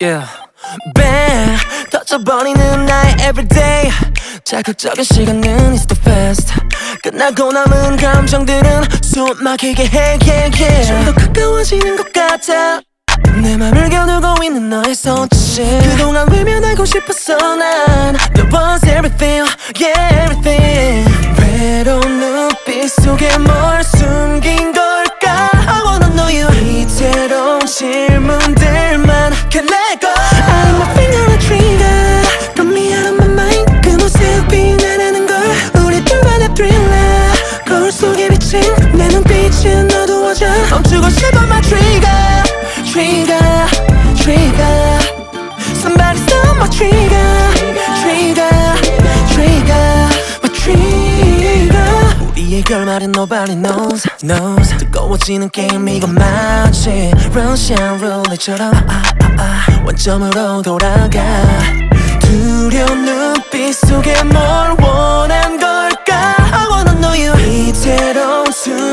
Yeah. Bang 터져버리는 나의 everyday 자극적인 시간은 is the fast 끝나고 남은 감정들은 숨 막히게 해 yeah, yeah. 좀 더 가까워지는 것 같아 내 맘을 겨누고 있는 너의 손짓 그동안 외면하고 싶었어 난 Your was everything, yeah everything 외로운 눈빛 속에 뭘 숨긴 걸까 I wanna know you 이태로운 질문들만 can't let go I'm a finger on a trigger Got me out of my mind 그 모습이 나라는 걸 우리 둘만의 thriller 거울 속에 비친 내 눈빛은 어두워져 멈추고 싶어 my trigger Trigger, trigger Somebody stop my trigger Trigger, trigger My trigger 우리의 결말은 nobody knows 뜨거워지는 게임 이건 마치 러시안 룰렛처럼 원점으로 돌아가 두려운 눈빛 속에 뭘 원한 걸까 I wanna know you 이태로운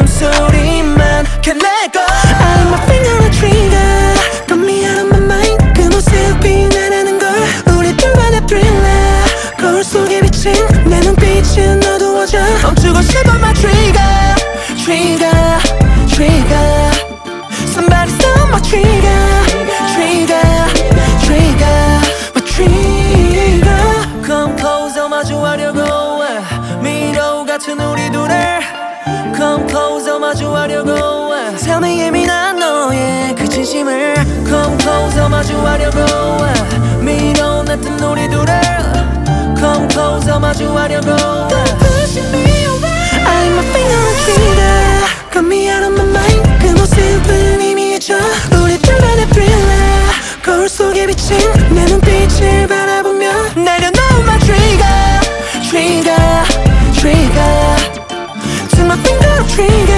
숨소리만 can't let go I'm a finger on a trigger Got me out of my mind 그 모습이 나라는 걸 우리 둘만의 thriller 거울 속에 비친 내 눈빛은 어두워져 멈추고 싶어 my trigger Trigger, trigger Somebody stop my trigger Trigger, trigger My trigger Come closer 마주하려고 미로 같은 우리 둘을 Come closer 마주하려고 Tell me 예민한 너의 그 진심을 Come closer 마주하려고 미로 같은 우리 둘을 Come closer 마주하려고 Don't push me away I'm a finger on trigger Got me out of my mind 그 모습은 이미 잊어 우리 둘만의 thriller 거울 속에 비친 내 눈빛을 바라보며 내려놓은 my trigger Trigger, trigger To my finger on trigger